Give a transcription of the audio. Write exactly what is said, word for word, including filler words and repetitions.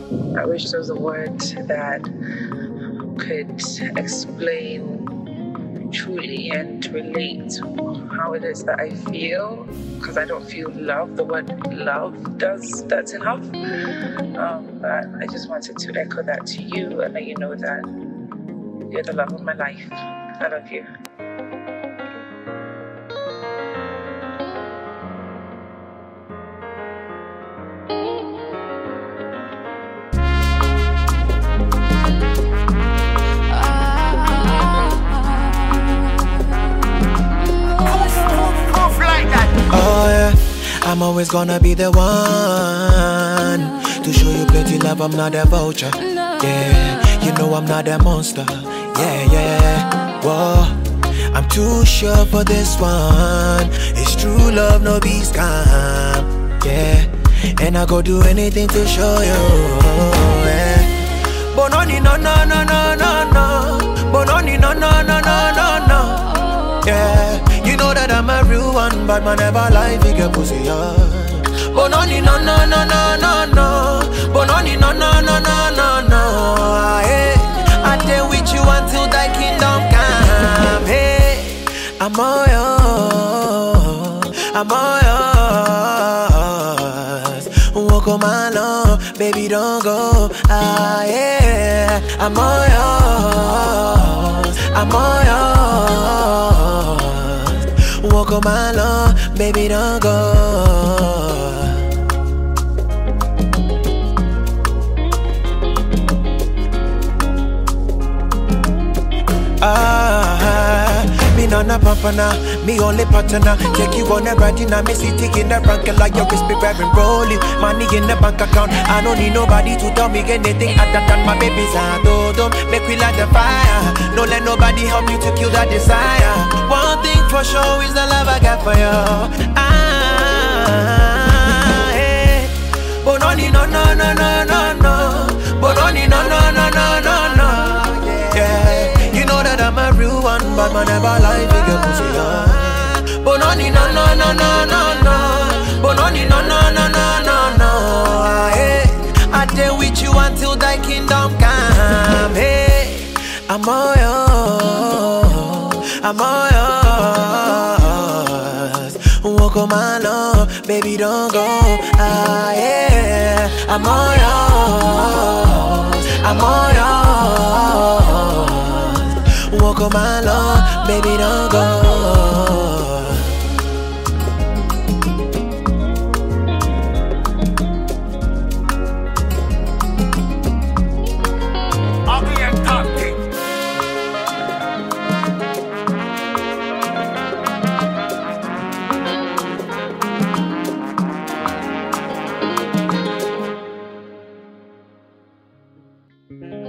I wish there was a word that could explain truly and relate how it is that I feel, because I don't feel love. The word love does that's enough. Um, but I just wanted to echo that to you and let you know that you're the love of my life. I love you. I'm always gonna be the one to show you plenty love, I'm not a vulture. Yeah, you know I'm not a monster. Yeah, yeah, whoa. I'm too sure for this one. It's true love, no be scam. Yeah, and I go do anything to show you. Yeah. Bononi no no no no no no. Bononi no no no no no no. Yeah. You know that I'm a real one, but man never lie, we get pussy, yeah. Bononi no no no no no no. Bononi no no no no no no. Hey, I stay with you until thy kingdom come. Hey, I'm all yours, I'm all yours. Walk on my lawn, baby don't go. Ah yeah, I'm all yours, I'm all yours. Walk on my lawn, baby don't go. Ah, me nana pampana, me only partner. Take you on a ride in a me city in a rank like your wrist be grabbing rolling. Money in the bank account, I don't need nobody to tell me anything other than my baby's a do. Make we light the fire. Don't let nobody help you to kill that desire. One thing for sure is the love I got for you. Ah, hey. Bononi no no no no no no. Bononi no no no no no no. Yeah, you know that I'm a real one, but man never lie, we get pussy, yeah. Bononi no no no no no no. Bononi no no no no no no. Hey, I stay with you until thy kingdom come. Hey, I'm all yours, I'm all yours. Walk on my lawn, baby don't go. Ah yeah, I'm all yours, I'm all yours. Walk on my lawn, baby don't go. Mm-hmm.